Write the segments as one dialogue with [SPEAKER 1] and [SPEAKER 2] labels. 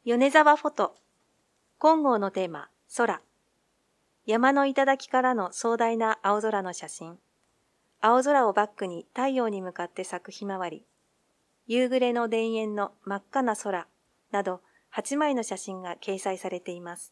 [SPEAKER 1] 米沢フォト。金剛のテーマ、空。山の頂からの壮大な青空の写真。青空をバックに太陽に向かって咲くひまわり。夕暮れの田園の真っ赤な空など8枚の写真が掲載されています。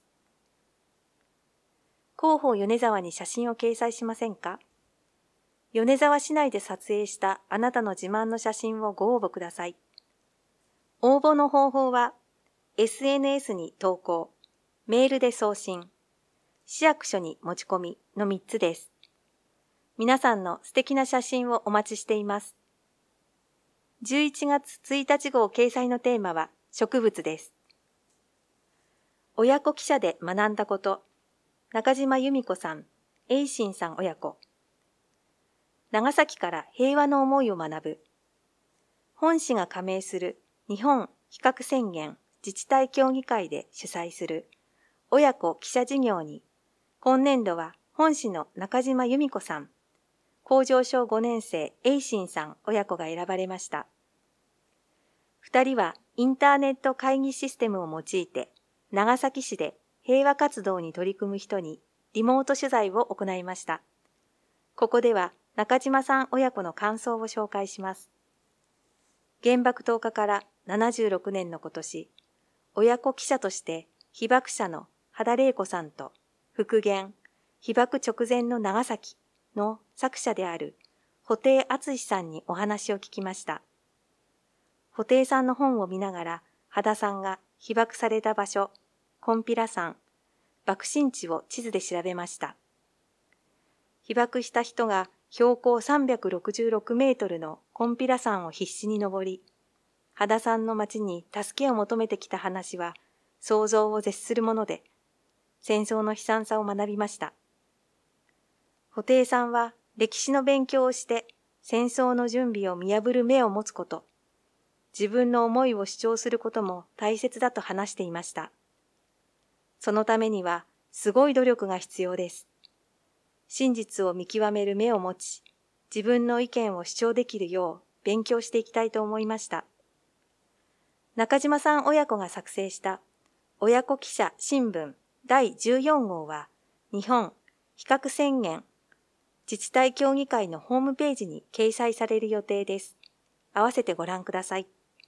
[SPEAKER 1] 広報米沢に写真を掲載しませんか？米沢市内で撮影したあなたの自慢の写真をご応募ください。応募の方法は、SNS に投稿、メールで送信、市役所に持ち込みの3つです。皆さんの素敵な写真をお待ちしています。11月1日号掲載のテーマは植物です。親子記者で学んだこと、中島由美子さん、栄信さん親子。長崎から平和の思いを学ぶ。本市が加盟する日本非核宣言自治体協議会で主催する親子記者事業に、今年度は本市の中島由美子さん、工場小5年生栄信さん親子が選ばれました。二人はインターネット会議システムを用いて、長崎市で平和活動に取り組む人にリモート取材を行いました。ここでは中島さん親子の感想を紹介します。原爆投下から76年の今年、親子記者として被爆者の羽田玲子さんと復元、被爆直前の長崎の作者である布袋敦さんにお話を聞きました。布袋さんの本を見ながら、羽田さんが被爆された場所、金比羅山、爆心地を地図で調べました。被爆した人が標高366メートルの金比羅山を必死に登り、羽田さんの町に助けを求めてきた話は想像を絶するもので、戦争の悲惨さを学びました。布袋さんは歴史の勉強をして戦争の準備を見破る目を持つこと、自分の思いを主張することも大切だと話していました。そのためにはすごい努力が必要です。真実を見極める目を持ち、自分の意見を主張できるよう勉強していきたいと思いました。中島さん親子が作成した親子記者新聞第14号は日本非核宣言自治体協議会のホームページに掲載される予定です。合わせてご覧ください。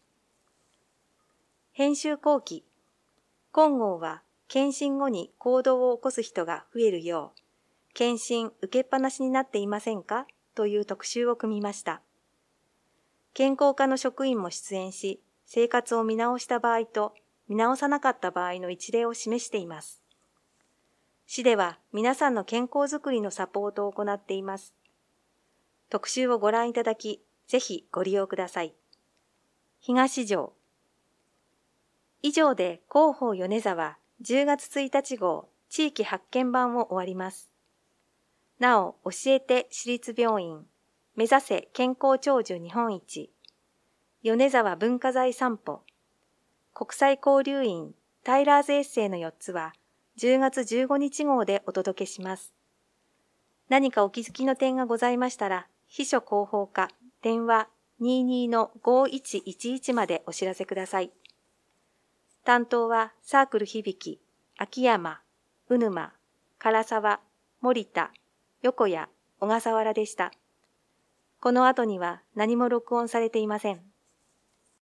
[SPEAKER 1] 編集後期。今号は検診後に行動を起こす人が増えるよう、検診受けっぱなしになっていませんかという特集を組みました。健康課の職員も出演し、生活を見直した場合と見直さなかった場合の一例を示しています。市では皆さんの健康づくりのサポートを行っています。特集をご覧いただき、ぜひご利用ください。東条。以上で広報米沢10月1日号地域発見版を終わります。なお、教えて市立病院、目指せ健康長寿日本一、米沢文化財散歩、国際交流員タイラーズエッセイの4つは10月15日号でお届けします。何かお気づきの点がございましたら、秘書広報課電話22-5111までお知らせください。担当はサークル響、秋山、鵜沼、唐沢、森田、横谷、小笠原でした。この後には何も録音されていません。